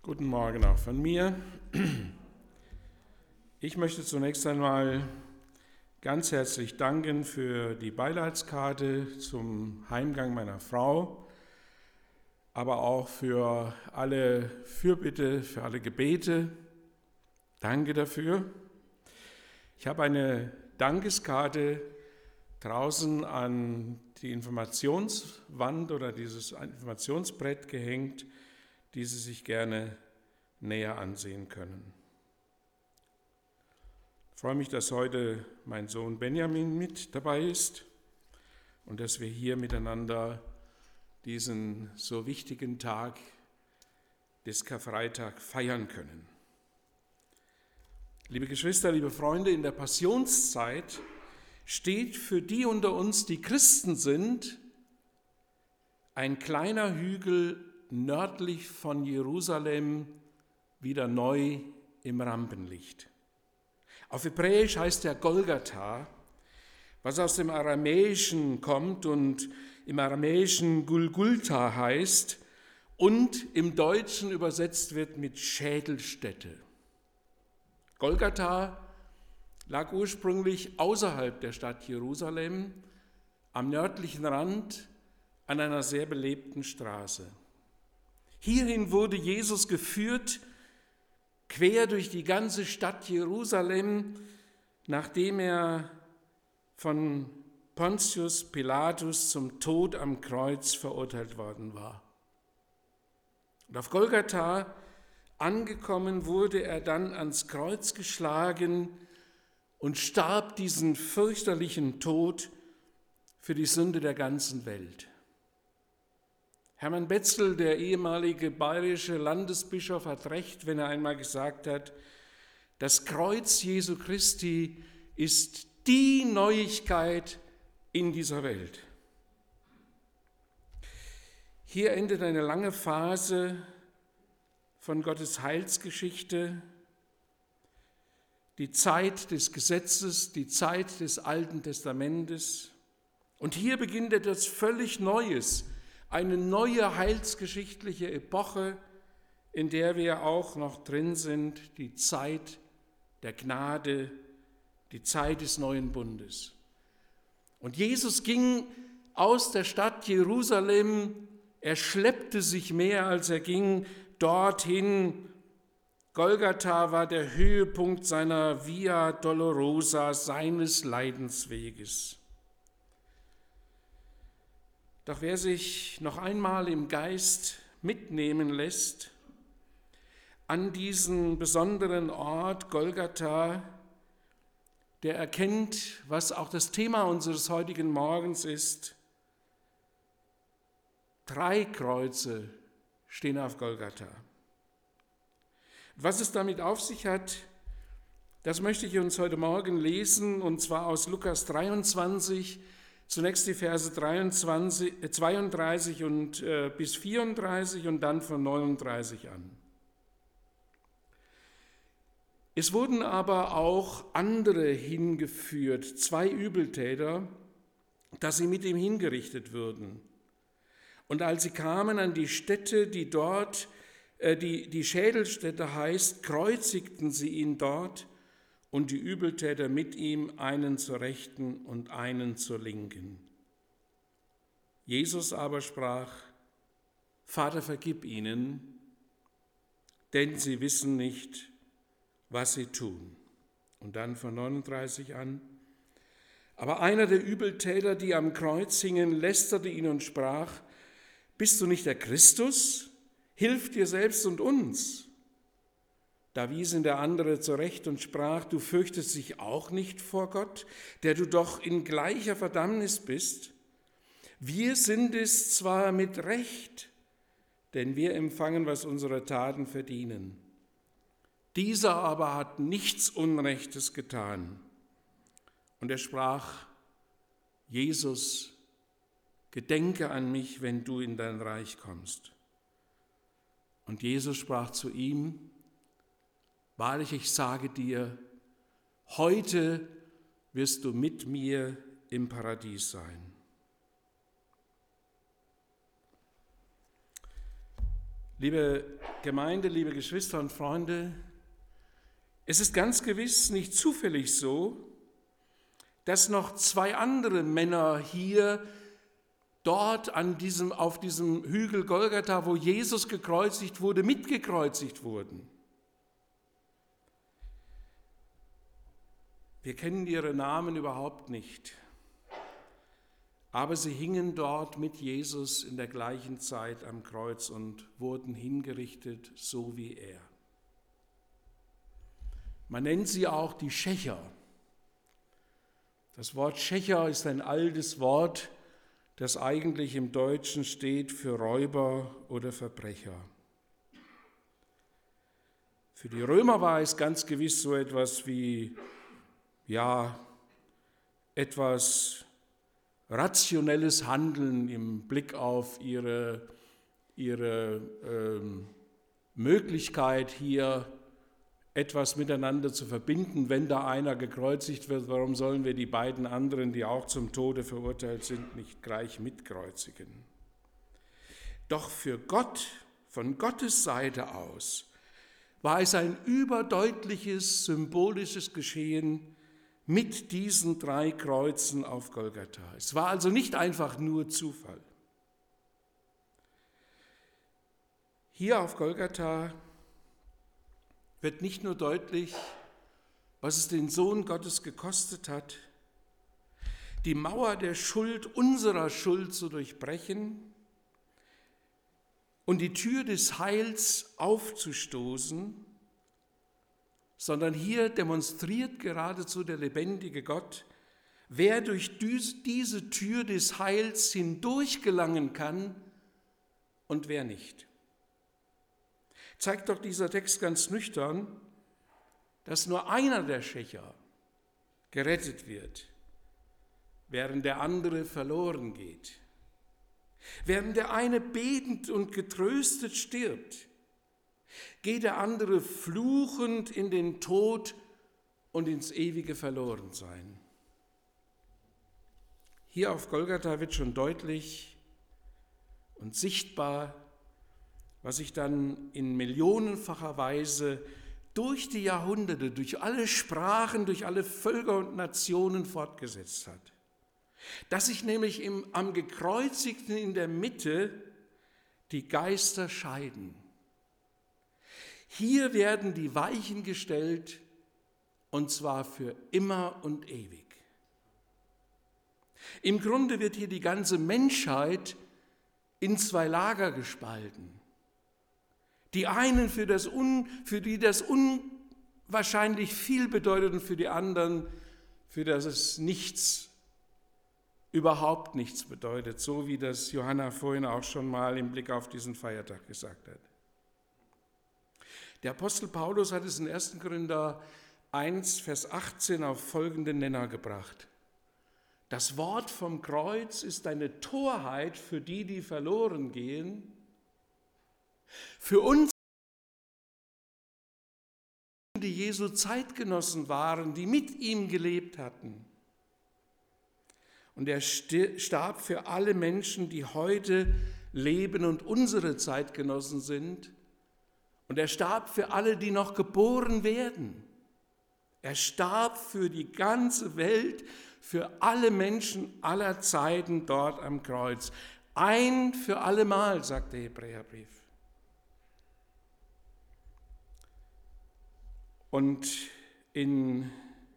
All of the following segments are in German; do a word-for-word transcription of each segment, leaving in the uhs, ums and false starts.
Guten Morgen auch von mir. Ich möchte zunächst einmal ganz herzlich danken für die Beileidskarte zum Heimgang meiner Frau, aber auch für alle Fürbitte, für alle Gebete. Danke dafür. Ich habe eine Dankeskarte draußen an die Informationswand oder dieses Informationsbrett gehängt, die Sie sich gerne näher ansehen können. Ich freue mich, dass heute mein Sohn Benjamin mit dabei ist und dass wir hier miteinander diesen so wichtigen Tag des Karfreitag feiern können. Liebe Geschwister, liebe Freunde, in der Passionszeit steht für die unter uns, die Christen sind, ein kleiner Hügel nördlich von Jerusalem wieder neu im Rampenlicht. Auf Hebräisch heißt er Golgatha, was aus dem Aramäischen kommt und im Aramäischen Gulgulta heißt und im Deutschen übersetzt wird mit Schädelstätte. Golgatha lag ursprünglich außerhalb der Stadt Jerusalem, am nördlichen Rand an einer sehr belebten Straße. Hierhin wurde Jesus geführt, quer durch die ganze Stadt Jerusalem, nachdem er von Pontius Pilatus zum Tod am Kreuz verurteilt worden war. Und auf Golgatha angekommen wurde er dann ans Kreuz geschlagen und starb diesen fürchterlichen Tod für die Sünde der ganzen Welt. Hermann Betzel, der ehemalige bayerische Landesbischof, hat recht, wenn er einmal gesagt hat, das Kreuz Jesu Christi ist die Neuigkeit in dieser Welt. Hier endet eine lange Phase von Gottes Heilsgeschichte, die Zeit des Gesetzes, die Zeit des Alten Testamentes. Und hier beginnt etwas völlig Neues, eine neue heilsgeschichtliche Epoche, in der wir auch noch drin sind, die Zeit der Gnade, die Zeit des neuen Bundes. Und Jesus ging aus der Stadt Jerusalem, er schleppte sich mehr, als er ging, dorthin. Golgatha war der Höhepunkt seiner Via Dolorosa, seines Leidensweges. Doch wer sich noch einmal im Geist mitnehmen lässt an diesen besonderen Ort Golgatha, der erkennt, was auch das Thema unseres heutigen Morgens ist. Drei Kreuze stehen auf Golgatha. Was es damit auf sich hat, das möchte ich uns heute Morgen lesen, und zwar aus Lukas dreiundzwanzig, zunächst die Verse dreiundzwanzig, zweiunddreißig und, äh, bis vierunddreißig und dann von neununddreißig an. Es wurden aber auch andere hingeführt, zwei Übeltäter, dass sie mit ihm hingerichtet würden. Und als sie kamen an die Stätte, die dort, äh, die, die Schädelstätte heißt, kreuzigten sie ihn dort und die Übeltäter mit ihm, einen zur Rechten und einen zur Linken. Jesus aber sprach, Vater, vergib ihnen, denn sie wissen nicht, was sie tun. Und dann von neununddreißig an. Aber einer der Übeltäter, die am Kreuz hingen, lästerte ihn und sprach, bist du nicht der Christus? Hilf dir selbst und uns. Da wies ihn der andere zurecht und sprach, du fürchtest dich auch nicht vor Gott, der du doch in gleicher Verdammnis bist. Wir sind es zwar mit Recht, denn wir empfangen, was unsere Taten verdienen. Dieser aber hat nichts Unrechtes getan. Und er sprach, Jesus, gedenke an mich, wenn du in dein Reich kommst. Und Jesus sprach zu ihm, wahrlich, ich sage dir, heute wirst du mit mir im Paradies sein. Liebe Gemeinde, liebe Geschwister und Freunde, es ist ganz gewiss nicht zufällig so, dass noch zwei andere Männer hier, dort an diesem, auf diesem Hügel Golgatha, wo Jesus gekreuzigt wurde, mitgekreuzigt wurden. Wir kennen ihre Namen überhaupt nicht, aber sie hingen dort mit Jesus in der gleichen Zeit am Kreuz und wurden hingerichtet, so wie er. Man nennt sie auch die Schächer. Das Wort Schächer ist ein altes Wort, das eigentlich im Deutschen steht für Räuber oder Verbrecher. Für die Römer war es ganz gewiss so etwas wie, ja, etwas rationelles Handeln im Blick auf ihre, ihre ähm, Möglichkeit, hier etwas miteinander zu verbinden. Wenn da einer gekreuzigt wird, warum sollen wir die beiden anderen, die auch zum Tode verurteilt sind, nicht gleich mitkreuzigen? Doch für Gott, von Gottes Seite aus, war es ein überdeutliches, symbolisches Geschehen mit diesen drei Kreuzen auf Golgatha. Es war also nicht einfach nur Zufall. Hier auf Golgatha wird nicht nur deutlich, was es den Sohn Gottes gekostet hat, die Mauer der Schuld, unserer Schuld zu durchbrechen und die Tür des Heils aufzustoßen, sondern hier demonstriert geradezu der lebendige Gott, wer durch diese Tür des Heils hindurch gelangen kann und wer nicht. Zeigt doch dieser Text ganz nüchtern, dass nur einer der Schächer gerettet wird, während der andere verloren geht. Während der eine betend und getröstet stirbt, geht der andere fluchend in den Tod und ins ewige Verlorensein. Hier auf Golgatha wird schon deutlich und sichtbar, was sich dann in millionenfacher Weise durch die Jahrhunderte, durch alle Sprachen, durch alle Völker und Nationen fortgesetzt hat. Dass sich nämlich im, am Gekreuzigten in der Mitte die Geister scheiden. Hier werden die Weichen gestellt, und zwar für immer und ewig. Im Grunde wird hier die ganze Menschheit in zwei Lager gespalten. Die einen, für, das Un, für die das unwahrscheinlich viel bedeutet, und für die anderen, für das es nichts, überhaupt nichts bedeutet, so wie das Johanna vorhin auch schon mal im Blick auf diesen Feiertag gesagt hat. Der Apostel Paulus hat es in ersten Korinther eins, Vers achtzehn auf folgenden Nenner gebracht. Das Wort vom Kreuz ist eine Torheit für die, die verloren gehen. Für uns, die Jesu Zeitgenossen waren, die mit ihm gelebt hatten. Und er starb für alle Menschen, die heute leben und unsere Zeitgenossen sind. Und er starb für alle, die noch geboren werden. Er starb für die ganze Welt, für alle Menschen aller Zeiten dort am Kreuz. Ein für allemal, sagt der Hebräerbrief. Und in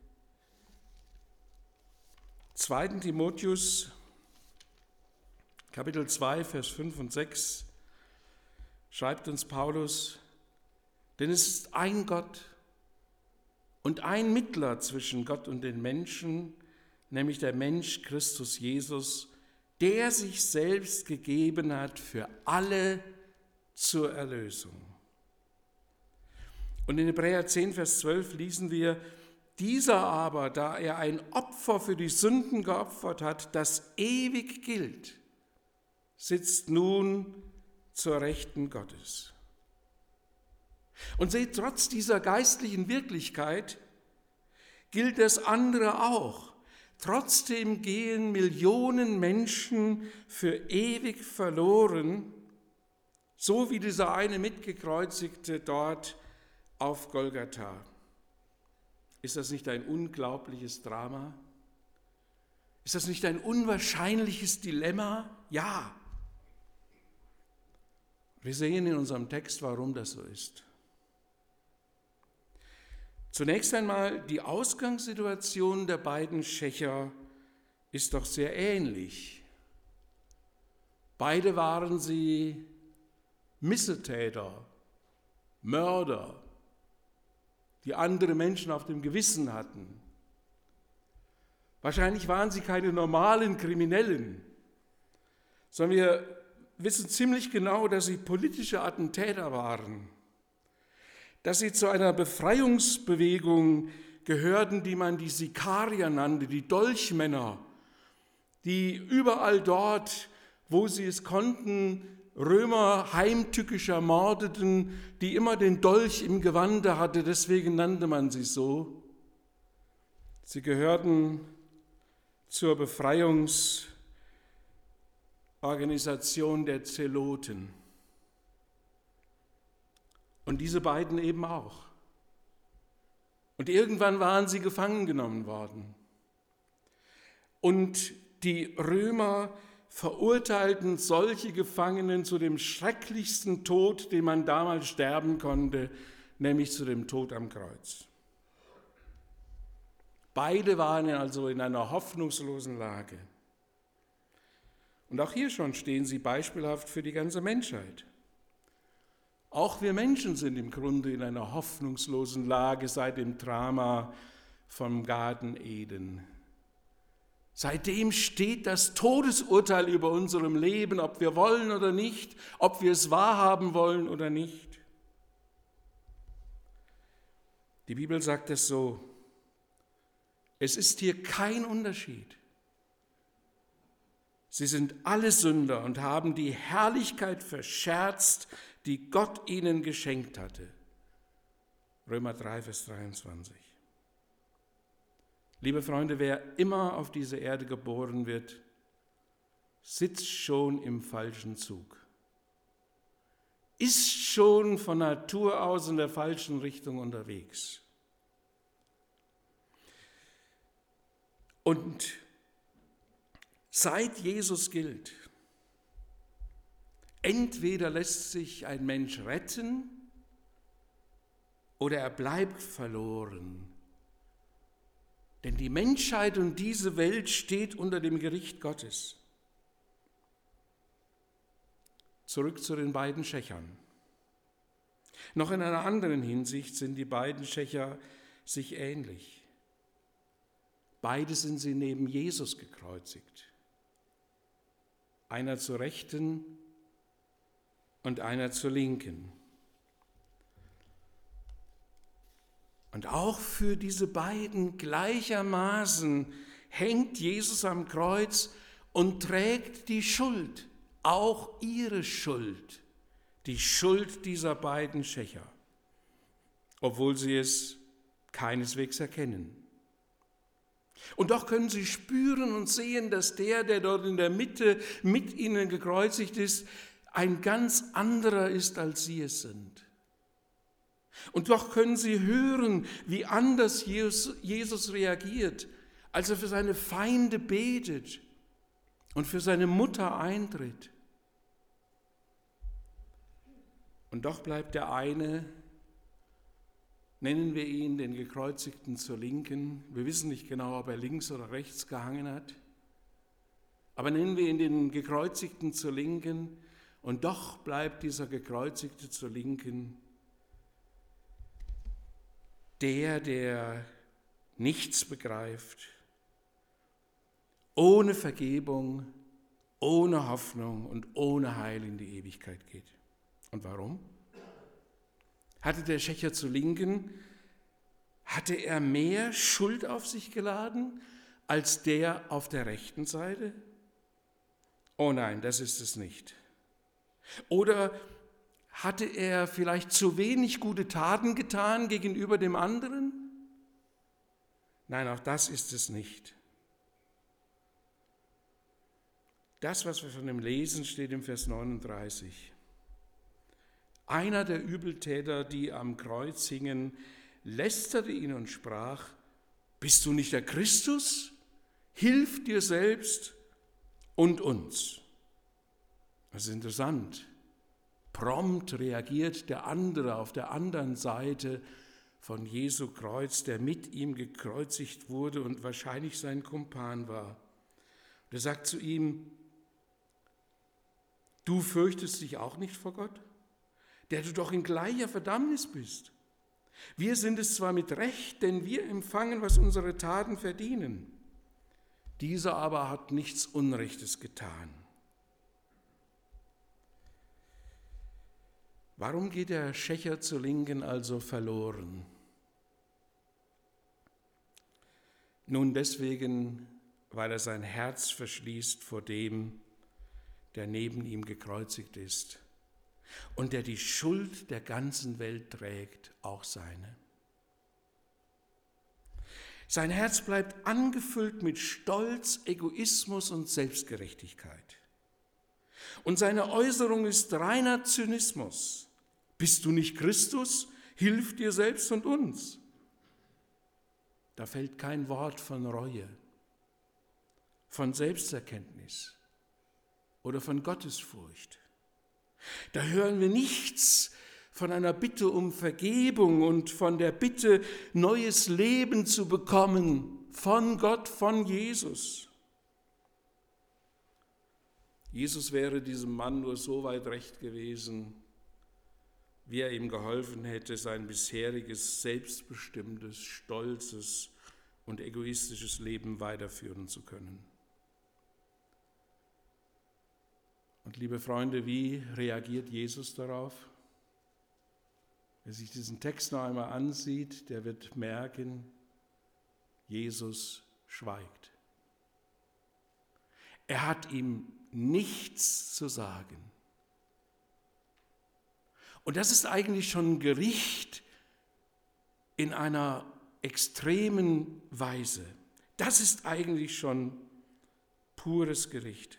zweiten Timotheus, Kapitel zwei, Vers fünf und sechs, schreibt uns Paulus, denn es ist ein Gott und ein Mittler zwischen Gott und den Menschen, nämlich der Mensch Christus Jesus, der sich selbst gegeben hat für alle zur Erlösung. Und in Hebräer zehn, Vers zwölf lesen wir, dieser aber, da er ein Opfer für die Sünden geopfert hat, das ewig gilt, sitzt nun zur Rechten Gottes. Und seht, trotz dieser geistlichen Wirklichkeit gilt das andere auch. Trotzdem gehen Millionen Menschen für ewig verloren, So wie dieser eine Mitgekreuzigte dort auf Golgatha. Ist das nicht ein unglaubliches Drama? Ist das nicht ein unwahrscheinliches Dilemma? Ja. Wir sehen in unserem Text, warum das so ist. Zunächst einmal, die Ausgangssituation der beiden Schächer ist doch sehr ähnlich. Beide waren sie Missetäter, Mörder, die andere Menschen auf dem Gewissen hatten. Wahrscheinlich waren sie keine normalen Kriminellen, sondern wir wissen ziemlich genau, dass sie politische Attentäter waren, dass sie zu einer Befreiungsbewegung gehörten, die man die Sikarier nannte, die Dolchmänner, die überall dort, wo sie es konnten, Römer heimtückisch ermordeten, die immer den Dolch im Gewande hatte, deswegen nannte man sie so. Sie gehörten zur Befreiungsorganisation der Zeloten. Und diese beiden eben auch. Und irgendwann waren sie gefangen genommen worden. Und die Römer verurteilten solche Gefangenen zu dem schrecklichsten Tod, den man damals sterben konnte, nämlich zu dem Tod am Kreuz. Beide waren also in einer hoffnungslosen Lage. Und auch hier schon stehen sie beispielhaft für die ganze Menschheit. Auch wir Menschen sind im Grunde in einer hoffnungslosen Lage seit dem Drama vom Garten Eden. Seitdem steht das Todesurteil über unserem Leben, ob wir wollen oder nicht, ob wir es wahrhaben wollen oder nicht. Die Bibel sagt es so: Es ist hier kein Unterschied. Sie sind alle Sünder und haben die Herrlichkeit verscherzt, die Gott ihnen geschenkt hatte. Römer drei, Vers dreiundzwanzig. Liebe Freunde, wer immer auf diese Erde geboren wird, sitzt schon im falschen Zug. Ist schon von Natur aus in der falschen Richtung unterwegs. Und seit Jesus gilt, entweder lässt sich ein Mensch retten oder er bleibt verloren. Denn die Menschheit und diese Welt steht unter dem Gericht Gottes. Zurück zu den beiden Schächern. Noch in einer anderen Hinsicht sind die beiden Schächer sich ähnlich. Beide sind sie neben Jesus gekreuzigt. Einer zur Rechten und einer zur Linken. Und auch für diese beiden gleichermaßen hängt Jesus am Kreuz und trägt die Schuld, auch ihre Schuld, die Schuld dieser beiden Schächer, obwohl sie es keineswegs erkennen. Und doch können sie spüren und sehen, dass der, der dort in der Mitte mit ihnen gekreuzigt ist, ein ganz anderer ist, als sie es sind. Und doch können sie hören, wie anders Jesus reagiert, als er für seine Feinde betet und für seine Mutter eintritt. Und doch bleibt der eine, nennen wir ihn den Gekreuzigten zur Linken. Wir wissen nicht genau, ob er links oder rechts gehangen hat. Aber nennen wir ihn den Gekreuzigten zur Linken. Und doch bleibt dieser Gekreuzigte zur Linken der, der nichts begreift, ohne Vergebung, ohne Hoffnung und ohne Heil in die Ewigkeit geht. Und warum? Hatte der Schächer zur Linken, hatte er mehr Schuld auf sich geladen als der auf der rechten Seite? Oh nein, das ist es nicht. Oder hatte er vielleicht zu wenig gute Taten getan gegenüber dem anderen? Nein, auch das ist es nicht. Das, was wir von ihm lesen, steht im Vers neununddreißig. einer der Übeltäter, die am Kreuz hingen, lästerte ihn und sprach: Bist du nicht der Christus? Hilf dir selbst und uns. Das ist interessant. Prompt reagiert der andere auf der anderen Seite von Jesu Kreuz, der mit ihm gekreuzigt wurde und wahrscheinlich sein Kumpan war. Und er sagt zu ihm: Du fürchtest dich auch nicht vor Gott, der du doch in gleicher Verdammnis bist. Wir sind es zwar mit Recht, denn wir empfangen, was unsere Taten verdienen. Dieser aber hat nichts Unrechtes getan. Warum geht der Schächer zur Linken also verloren? Nun deswegen, weil er sein Herz verschließt vor dem, der neben ihm gekreuzigt ist und der die Schuld der ganzen Welt trägt, auch seine. Sein Herz bleibt angefüllt mit Stolz, Egoismus und Selbstgerechtigkeit. Und seine Äußerung ist reiner Zynismus. Bist du nicht Christus? Hilf dir selbst und uns. Da fällt kein Wort von Reue, von Selbsterkenntnis oder von Gottesfurcht. Da hören wir nichts von einer Bitte um Vergebung und von der Bitte, neues Leben zu bekommen von Gott, von Jesus. Jesus wäre diesem Mann nur so weit recht gewesen, wie er ihm geholfen hätte, sein bisheriges, selbstbestimmtes, stolzes und egoistisches Leben weiterführen zu können. Und liebe Freunde, wie reagiert Jesus darauf? Wer sich diesen Text noch einmal ansieht, der wird merken, Jesus schweigt. Er hat ihm nichts zu sagen. Und das ist eigentlich schon ein Gericht in einer extremen Weise. Das ist eigentlich schon pures Gericht.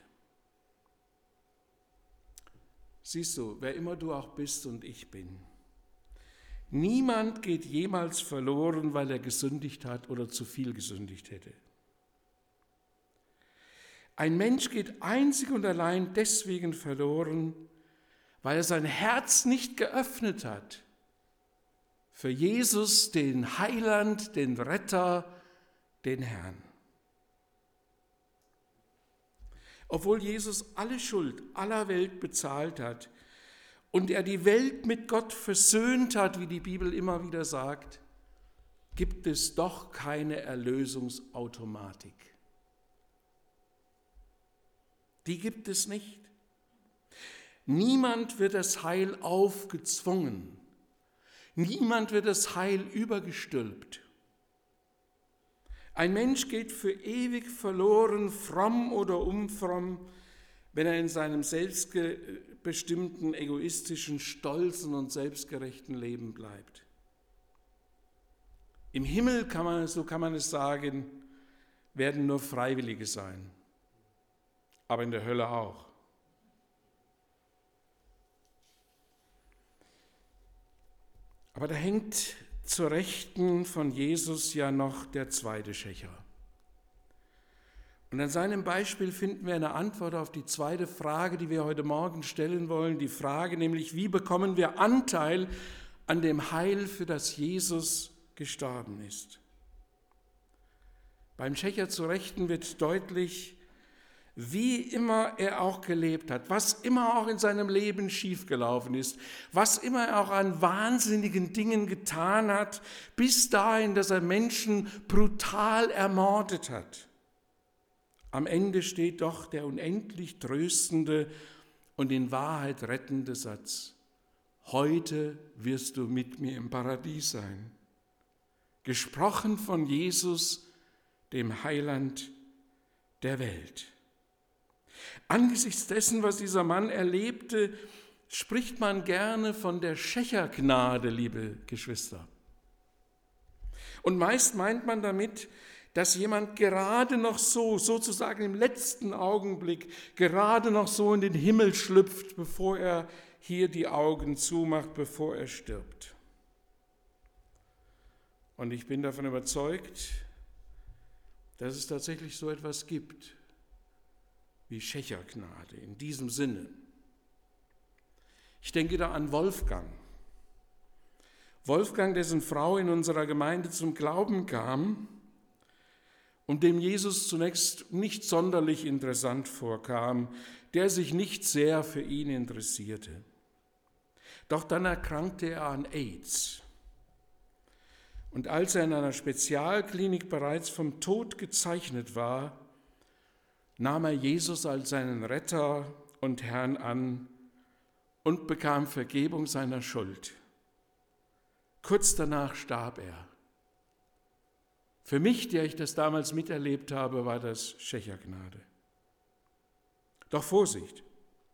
Siehst du, wer immer du auch bist und ich bin, niemand geht jemals verloren, weil er gesündigt hat oder zu viel gesündigt hätte. Ein Mensch geht einzig und allein deswegen verloren, weil er sein Herz nicht geöffnet hat für Jesus, den Heiland, den Retter, den Herrn. Obwohl Jesus alle Schuld aller Welt bezahlt hat und er die Welt mit Gott versöhnt hat, wie die Bibel immer wieder sagt, gibt es doch keine Erlösungsautomatik. Die gibt es nicht. Niemand wird das Heil aufgezwungen. Niemand wird das Heil übergestülpt. Ein Mensch geht für ewig verloren, fromm oder unfromm, wenn er in seinem selbstbestimmten, egoistischen, stolzen und selbstgerechten Leben bleibt. Im Himmel, kann man, so kann man es sagen, werden nur Freiwillige sein, aber in der Hölle auch. Aber da hängt zur Rechten von Jesus ja noch der zweite Schächer. Und an seinem Beispiel finden wir eine Antwort auf die zweite Frage, die wir heute Morgen stellen wollen. Die Frage nämlich, wie bekommen wir Anteil an dem Heil, für das Jesus gestorben ist? Beim Schächer zur Rechten wird deutlich, wie immer er auch gelebt hat, was immer auch in seinem Leben schiefgelaufen ist, was immer er auch an wahnsinnigen Dingen getan hat, bis dahin, dass er Menschen brutal ermordet hat. Am Ende steht doch der unendlich tröstende und in Wahrheit rettende Satz: Heute wirst du mit mir im Paradies sein. Gesprochen von Jesus, dem Heiland der Welt. Angesichts dessen, was dieser Mann erlebte, spricht man gerne von der Schächergnade, liebe Geschwister. Und meist meint man damit, dass jemand gerade noch so, sozusagen im letzten Augenblick, gerade noch so in den Himmel schlüpft, bevor er hier die Augen zumacht, bevor er stirbt. Und ich bin davon überzeugt, dass es tatsächlich so etwas gibt wie Schächergnade in diesem Sinne. Ich denke da an Wolfgang. Wolfgang, dessen Frau in unserer Gemeinde zum Glauben kam und dem Jesus zunächst nicht sonderlich interessant vorkam, der sich nicht sehr für ihn interessierte. Doch dann erkrankte er an AIDS. Und als er in einer Spezialklinik bereits vom Tod gezeichnet war, nahm er Jesus als seinen Retter und Herrn an und bekam Vergebung seiner Schuld. Kurz danach starb er. Für mich, der ich das damals miterlebt habe, war das Schächergnade. Doch Vorsicht!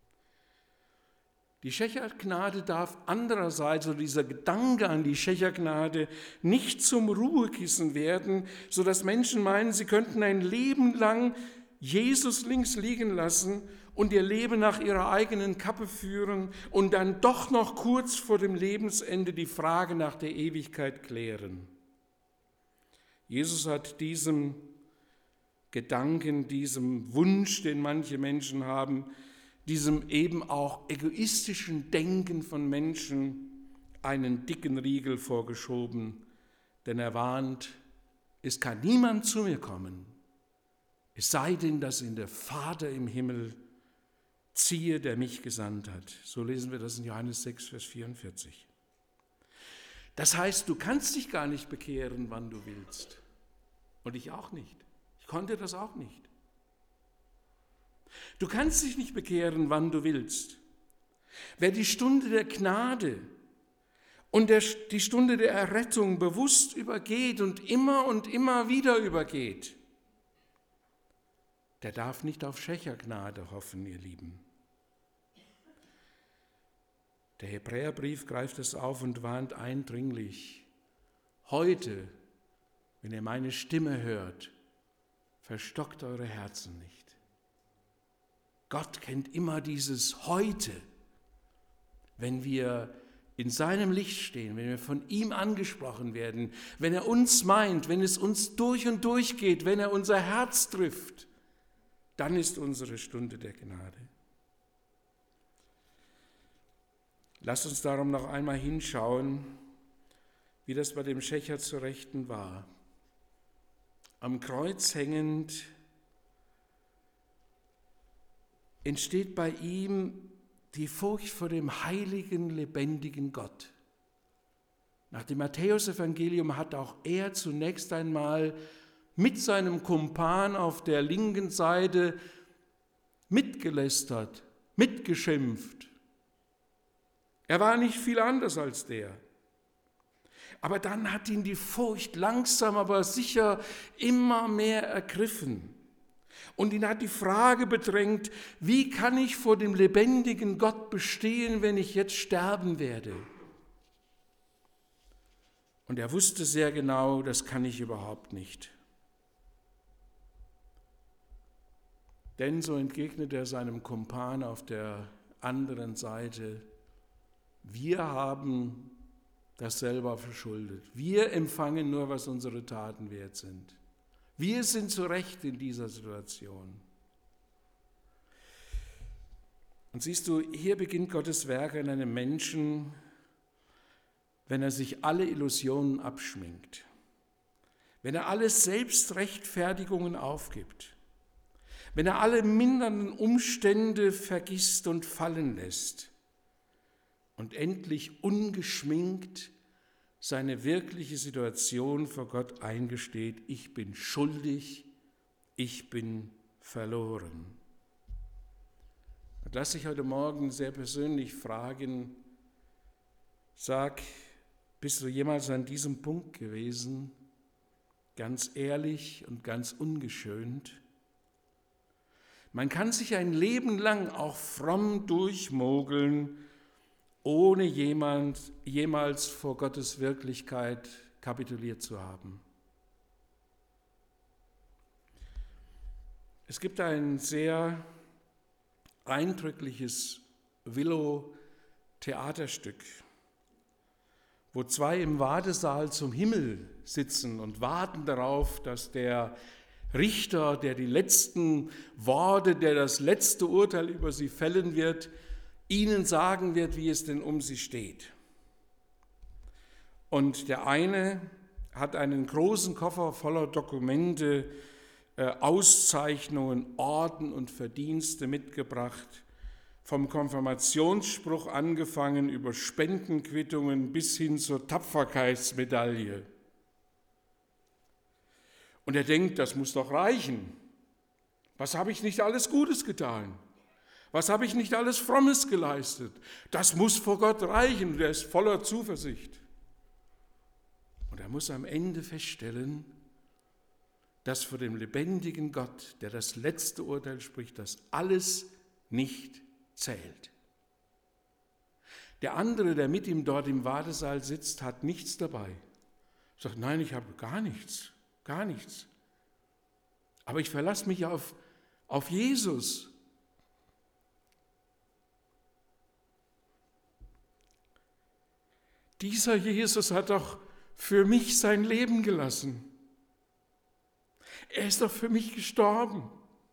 Die Schächergnade darf andererseits, oder dieser Gedanke an die Schächergnade, nicht zum Ruhekissen werden, sodass Menschen meinen, sie könnten ein Leben lang Jesus links liegen lassen und ihr Leben nach ihrer eigenen Kappe führen und dann doch noch kurz vor dem Lebensende die Frage nach der Ewigkeit klären. Jesus hat diesem Gedanken, diesem Wunsch, den manche Menschen haben, diesem eben auch egoistischen Denken von Menschen einen dicken Riegel vorgeschoben, denn er warnt, es kann niemand zu mir kommen, es sei denn, dass ihn der Vater im Himmel ziehe, der mich gesandt hat. So lesen wir das in Johannes sechs, Vers vierundvierzig. Das heißt, du kannst dich gar nicht bekehren, wann du willst. Und ich auch nicht. Ich konnte das auch nicht. Du kannst dich nicht bekehren, wann du willst. Wer die Stunde der Gnade und der, die Stunde der Errettung bewusst übergeht und immer und immer wieder übergeht, der darf nicht auf Schächergnade hoffen, ihr Lieben. Der Hebräerbrief greift es auf und warnt eindringlich: Heute, wenn ihr meine Stimme hört, verstockt eure Herzen nicht. Gott kennt immer dieses Heute, wenn wir in seinem Licht stehen, wenn wir von ihm angesprochen werden, wenn er uns meint, wenn es uns durch und durch geht, wenn er unser Herz trifft, dann ist unsere Stunde der Gnade. Lasst uns darum noch einmal hinschauen, wie das bei dem Schächer zu Rechten war. Am Kreuz hängend entsteht bei ihm die Furcht vor dem heiligen, lebendigen Gott. Nach dem Matthäusevangelium hat auch er zunächst einmal mit seinem Kumpan auf der linken Seite mitgelästert, mitgeschimpft. Er war nicht viel anders als der. Aber dann hat ihn die Furcht langsam, aber sicher immer mehr ergriffen. Und ihn hat die Frage bedrängt: Wie kann ich vor dem lebendigen Gott bestehen, wenn ich jetzt sterben werde? Und er wusste sehr genau, das kann ich überhaupt nicht. Denn, so entgegnet er seinem Kumpan auf der anderen Seite, wir haben das selber verschuldet. Wir empfangen nur, was unsere Taten wert sind. Wir sind zu Recht in dieser Situation. Und siehst du, hier beginnt Gottes Werk an einem Menschen, wenn er sich alle Illusionen abschminkt, wenn er alle Selbstrechtfertigungen aufgibt, wenn er alle mindernden Umstände vergisst und fallen lässt und endlich ungeschminkt seine wirkliche Situation vor Gott eingesteht: Ich bin schuldig, ich bin verloren. Und lass dich heute Morgen sehr persönlich fragen: Sag, bist du jemals an diesem Punkt gewesen, ganz ehrlich und ganz ungeschönt? Man kann sich ein Leben lang auch fromm durchmogeln, ohne jemand, jemals vor Gottes Wirklichkeit kapituliert zu haben. Es gibt ein sehr eindrückliches Willow Theaterstück, wo zwei im Wartesaal zum Himmel sitzen und warten darauf, dass der Richter, der die letzten Worte, der das letzte Urteil über sie fällen wird, ihnen sagen wird, wie es denn um sie steht. Und der eine hat einen großen Koffer voller Dokumente, äh, Auszeichnungen, Orden und Verdienste mitgebracht, vom Konfirmationsspruch angefangen über Spendenquittungen bis hin zur Tapferkeitsmedaille. Und er denkt, das muss doch reichen. Was habe ich nicht alles Gutes getan? Was habe ich nicht alles Frommes geleistet? Das muss vor Gott reichen. Und er ist voller Zuversicht. Und er muss am Ende feststellen, dass vor dem lebendigen Gott, der das letzte Urteil spricht, das alles nicht zählt. Der andere, der mit ihm dort im Wartesaal sitzt, hat nichts dabei. Er sagt, nein, ich habe gar nichts, gar nichts. Aber ich verlasse mich auf, auf Jesus. Dieser Jesus hat doch für mich sein Leben gelassen. Er ist doch für mich gestorben.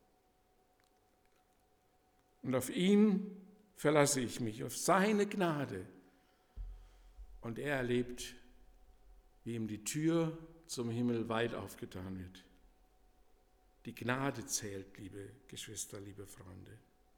Und auf ihn verlasse ich mich, auf seine Gnade. Und er erlebt, wie ihm die Tür zum Himmel weit aufgetan wird. Die Gnade zählt, liebe Geschwister, liebe Freunde.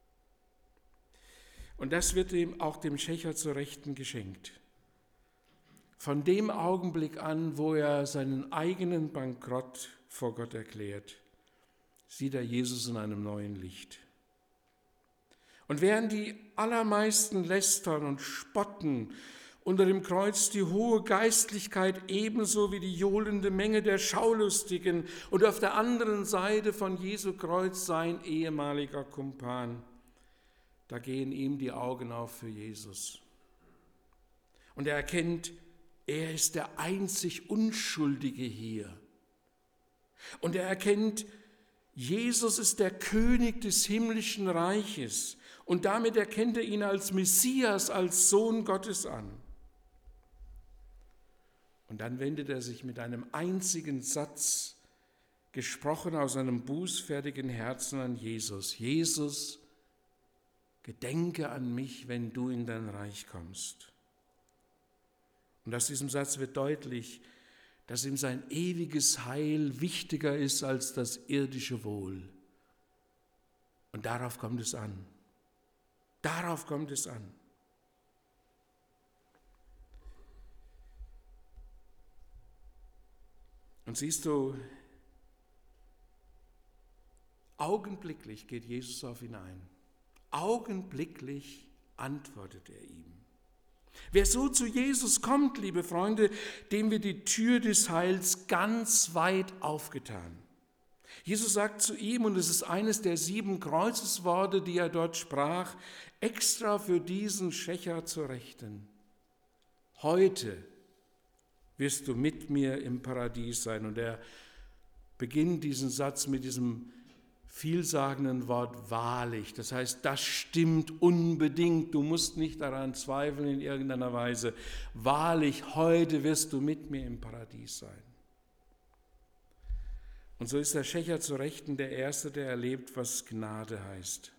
Und das wird ihm auch dem Schächer zur Rechten geschenkt. Von dem Augenblick an, wo er seinen eigenen Bankrott vor Gott erklärt, sieht er Jesus in einem neuen Licht. Und während die allermeisten lästern und spotten, unter dem Kreuz die hohe Geistlichkeit ebenso wie die johlende Menge der Schaulustigen und auf der anderen Seite von Jesu Kreuz sein ehemaliger Kumpan, da gehen ihm die Augen auf für Jesus. Und er erkennt, er ist der einzig Unschuldige hier. Und er erkennt, Jesus ist der König des himmlischen Reiches. Und damit erkennt er ihn als Messias, als Sohn Gottes an. Und dann wendet er sich mit einem einzigen Satz, gesprochen aus einem bußfertigen Herzen, an Jesus. Jesus, gedenke an mich, wenn du in dein Reich kommst. Und aus diesem Satz wird deutlich, dass ihm sein ewiges Heil wichtiger ist als das irdische Wohl. Und darauf kommt es an. Darauf kommt es an. Und siehst du, augenblicklich geht Jesus auf ihn ein. Augenblicklich antwortet er ihm. Wer so zu Jesus kommt, liebe Freunde, dem wird die Tür des Heils ganz weit aufgetan. Jesus sagt zu ihm, und es ist eines der sieben Kreuzesworte, die er dort sprach, extra für diesen Schächer zur Rechten: Heute wirst du mit mir im Paradies sein. Und er beginnt diesen Satz mit diesem vielsagenden Wort wahrlich. Das heißt, das stimmt unbedingt. Du musst nicht daran zweifeln in irgendeiner Weise. Wahrlich, heute wirst du mit mir im Paradies sein. Und so ist der Schächer zur Rechten der Erste, der erlebt, was Gnade heißt.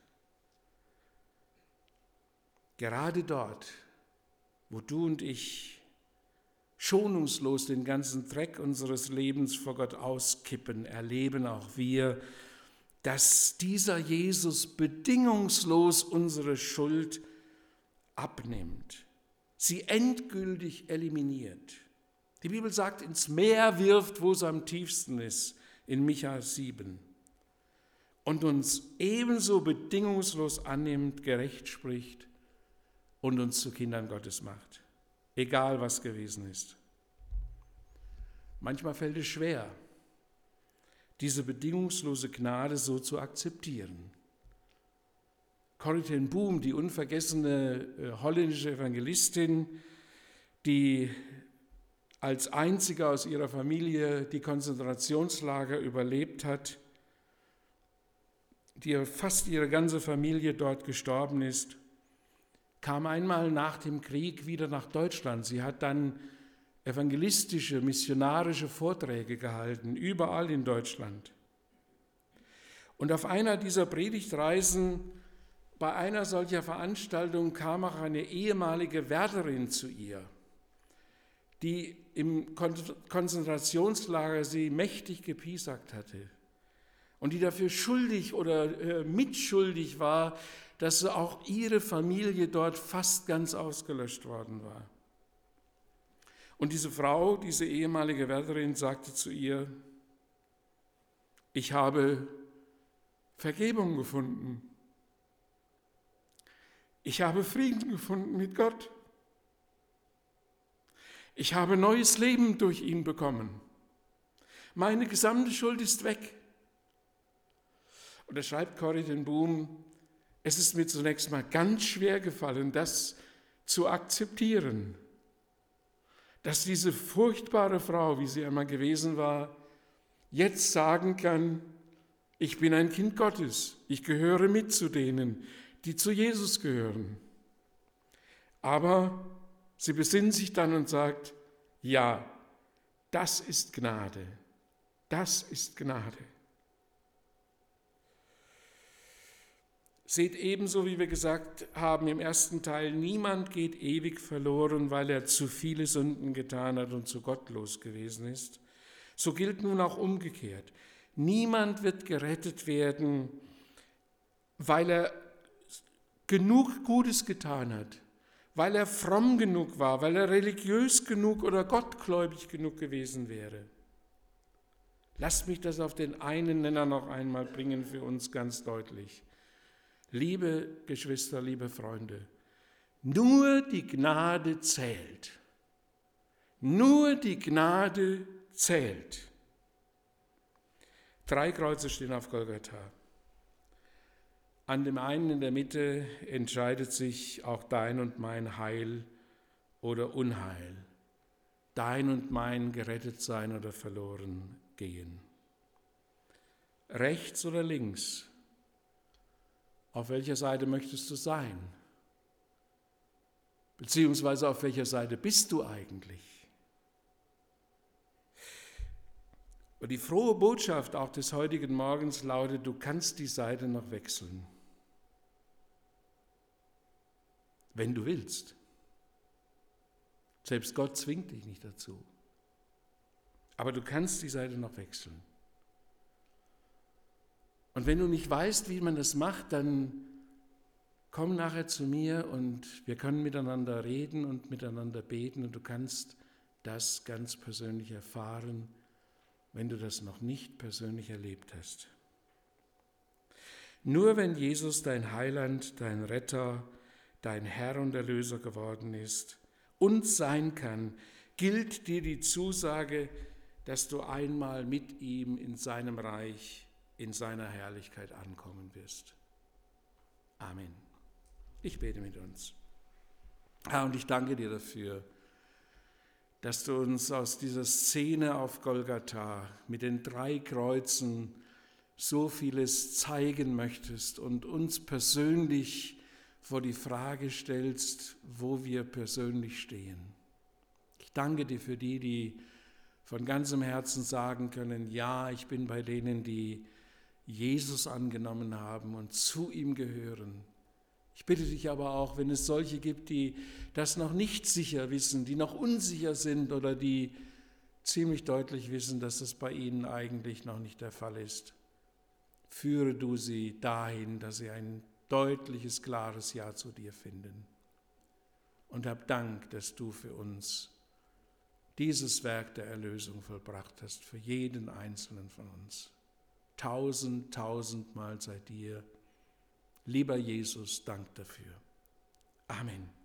Gerade dort, wo du und ich schonungslos den ganzen Dreck unseres Lebens vor Gott auskippen, erleben auch wir, dass dieser Jesus bedingungslos unsere Schuld abnimmt, sie endgültig eliminiert. Die Bibel sagt, ins Meer wirft, wo es am tiefsten ist, in Micha sieben, und uns ebenso bedingungslos annimmt, gerecht spricht und uns zu Kindern Gottes macht. Egal, was gewesen ist. Manchmal fällt es schwer, diese bedingungslose Gnade so zu akzeptieren. Corrie ten Boom, die unvergessene äh, holländische Evangelistin, die als einzige aus ihrer Familie die Konzentrationslager überlebt hat, die fast ihre ganze Familie dort gestorben ist, kam einmal nach dem Krieg wieder nach Deutschland. Sie hat dann evangelistische, missionarische Vorträge gehalten, überall in Deutschland. Und auf einer dieser Predigtreisen, bei einer solcher Veranstaltung, kam auch eine ehemalige Wärterin zu ihr, die im Konzentrationslager sie mächtig gepiesackt hatte und die dafür schuldig oder äh, mitschuldig war, dass auch ihre Familie dort fast ganz ausgelöscht worden war. Und diese Frau, diese ehemalige Wärterin, sagte zu ihr: Ich habe Vergebung gefunden. Ich habe Frieden gefunden mit Gott. Ich habe neues Leben durch ihn bekommen. Meine gesamte Schuld ist weg. Und da schreibt Corrie ten Boom: Es ist mir zunächst mal ganz schwer gefallen, das zu akzeptieren, dass diese furchtbare Frau, wie sie einmal gewesen war, jetzt sagen kann: Ich bin ein Kind Gottes, ich gehöre mit zu denen, die zu Jesus gehören. Aber sie besinnt sich dann und sagt: Ja, das ist Gnade, das ist Gnade. Seht ebenso, wie wir gesagt haben im ersten Teil, niemand geht ewig verloren, weil er zu viele Sünden getan hat und zu gottlos gewesen ist. So gilt nun auch umgekehrt. Niemand wird gerettet werden, weil er genug Gutes getan hat, weil er fromm genug war, weil er religiös genug oder gottgläubig genug gewesen wäre. Lasst mich das auf den einen Nenner noch einmal bringen für uns ganz deutlich. Liebe Geschwister, liebe Freunde, nur die Gnade zählt. Nur die Gnade zählt. Drei Kreuze stehen auf Golgatha. An dem einen in der Mitte entscheidet sich auch dein und mein Heil oder Unheil, dein und mein gerettet sein oder verloren gehen. Rechts oder links, auf welcher Seite möchtest du sein? Beziehungsweise auf welcher Seite bist du eigentlich? Und die frohe Botschaft auch des heutigen Morgens lautet: Du kannst die Seite noch wechseln, wenn du willst. Selbst Gott zwingt dich nicht dazu. Aber du kannst die Seite noch wechseln. Und wenn du nicht weißt, wie man das macht, dann komm nachher zu mir und wir können miteinander reden und miteinander beten und du kannst das ganz persönlich erfahren, wenn du das noch nicht persönlich erlebt hast. Nur wenn Jesus dein Heiland, dein Retter, dein Herr und Erlöser geworden ist und sein kann, gilt dir die Zusage, dass du einmal mit ihm in seinem Reich, in seiner Herrlichkeit ankommen wirst. Amen. Ich bete mit uns. Herr, und ich danke dir dafür, dass du uns aus dieser Szene auf Golgatha mit den drei Kreuzen so vieles zeigen möchtest und uns persönlich vor die Frage stellst, wo wir persönlich stehen. Ich danke dir für die, die von ganzem Herzen sagen können: Ja, ich bin bei denen, die Jesus angenommen haben und zu ihm gehören. Ich bitte dich aber auch, wenn es solche gibt, die das noch nicht sicher wissen, die noch unsicher sind oder die ziemlich deutlich wissen, dass es bei ihnen eigentlich noch nicht der Fall ist, führe du sie dahin, dass sie ein deutliches, klares Ja zu dir finden. Und hab Dank, dass du für uns dieses Werk der Erlösung vollbracht hast, für jeden Einzelnen von uns. Tausend, tausendmal sei dir, lieber Jesus, Dank dafür. Amen.